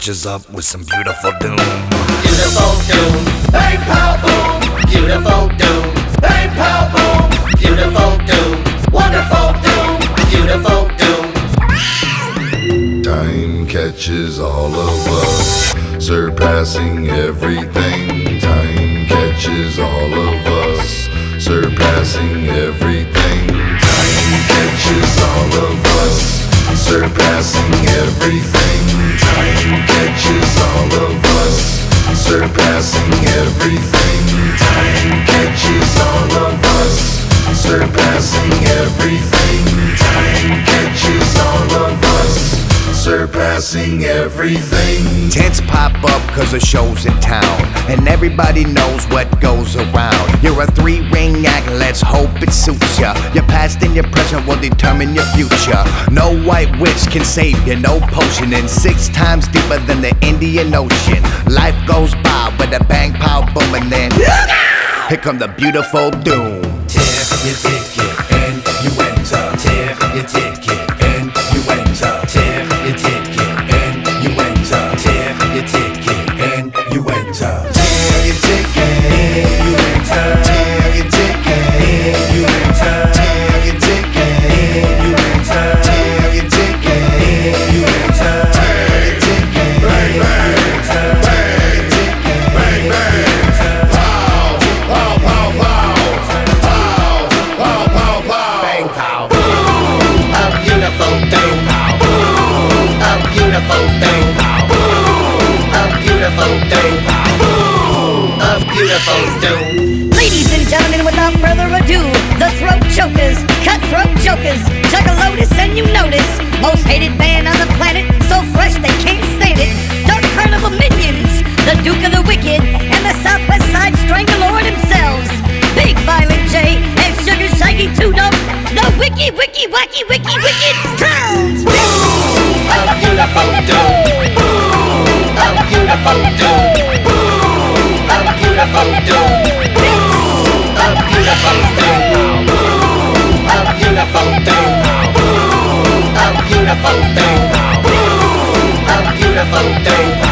switches up with some beautiful doom. Beautiful doom, bang pow boom. Beautiful doom, bang pow boom. Beautiful doom, wonderful doom. Beautiful doom. Time catches all of us, surpassing everything. Time catches all of us, surpassing everything. Time catches all of us, surpassing everything. Time catches all of us, surpassing everything. Time catches all of us, surpassing everything. Time catches all of us, surpassing everything. Tents pop up cause a show's in town, and everybody knows what goes around. You're a 3-ring act, let's hope it suits ya. Your past and your present will determine your future. No white witch can save you, no potion. And 6 times deeper than the Indian Ocean. Life goes by with a bang, pow, boom, and then here come the beautiful doom. Tear your ticket and you enter. Tear your ticket and you enter. Tear your ticket and you enter. Tear your ticket and you enter. Tear your ticket and you enter. Tear your ticket and you enter. Tear your ticket and you enter. Tear your ticket and you enter. Tear your ticket and you enter. Tear your ticket and you enter. Pow, pow, pow, pow. Pow, pow, pow, pow. Bang, pow. A beautiful doom. A beautiful doom. A beautiful doom. A beautiful doom. Ladies and gentlemen, without further ado, the throat chokers, cutthroat jokers, Lotus, and you notice, most hated band on the planet, so fresh they can't stand it. Dark Carnival Minions, the Duke of the Wicked, and the Southwest Side Stranglelord themselves. Big Violent J and Sugar Shaggy 2 Dope, the Wicky Wicked Clowns. A beautiful doom. A beautiful doom. A beautiful doom. A beautiful doom. A beautiful doom. A beautiful doom. A beautiful doom.